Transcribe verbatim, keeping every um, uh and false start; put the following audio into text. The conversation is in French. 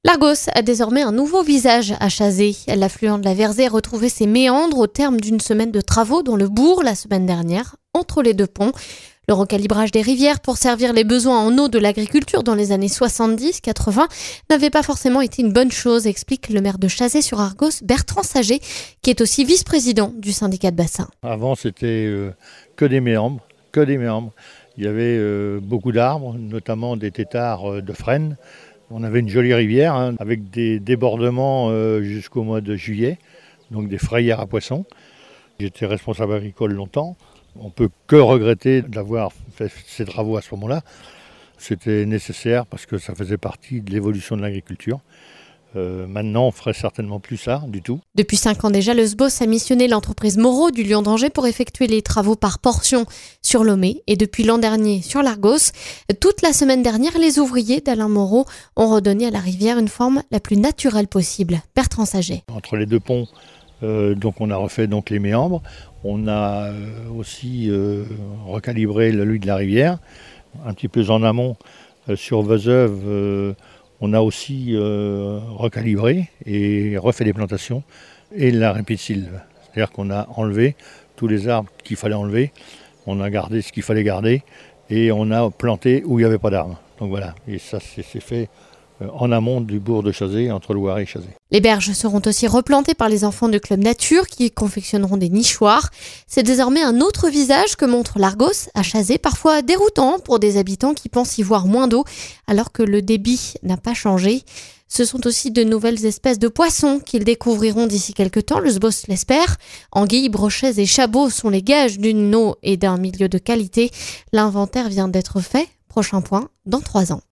L'Argos a désormais un nouveau visage à Chazé. L'affluent de la Verzée a retrouvé ses méandres au terme d'une semaine de travaux dans le bourg la semaine dernière, entre les deux ponts. Le recalibrage des rivières pour servir les besoins en eau de l'agriculture dans les années soixante-dix quatre-vingts n'avait pas forcément été une bonne chose, explique le maire de Chazé-sur-Argos, Bertrand Saget, qui est aussi vice-président du syndicat de bassin. Avant, c'était euh, que des méandres, que des méandres. Il y avait euh, beaucoup d'arbres, notamment des têtards euh, de frêne. On avait une jolie rivière hein, avec des débordements euh, jusqu'au mois de juillet, donc des frayères à poissons. J'étais responsable agricole longtemps. On ne peut que regretter d'avoir fait ces travaux à ce moment-là. C'était nécessaire parce que ça faisait partie de l'évolution de l'agriculture. Euh, maintenant, on ne ferait certainement plus ça du tout. Depuis cinq ans déjà, le S B O S a missionné l'entreprise Moreau du Lion d'Angers pour effectuer les travaux par portion sur Lomé et depuis l'an dernier sur l'Argos. Toute la semaine dernière, les ouvriers d'Alain Moreau ont redonné à la rivière une forme la plus naturelle possible. Bertrand Saget. Entre les deux ponts, euh, donc on a refait donc les méandres. On a euh, aussi euh, recalibré le lit de la rivière. Un petit peu en amont, euh, sur Vezeuve, euh, on a aussi euh, recalibré et refait des plantations et la répit-sylve. C'est-à-dire qu'on a enlevé tous les arbres qu'il fallait enlever, on a gardé ce qu'il fallait garder et on a planté où il n'y avait pas d'arbres. Donc voilà, et ça c'est, c'est fait en amont du bourg de Chazé, entre Loiret et Chazé. Les berges seront aussi replantées par les enfants du club nature qui confectionneront des nichoirs. C'est désormais un autre visage que montre l'Argos à Chazé, parfois déroutant pour des habitants qui pensent y voir moins d'eau alors que le débit n'a pas changé. Ce sont aussi de nouvelles espèces de poissons qu'ils découvriront d'ici quelques temps, le S B O S l'espère. Anguilles, brochets et chabots sont les gages d'une eau et d'un milieu de qualité. L'inventaire vient d'être fait. Prochain point dans trois ans.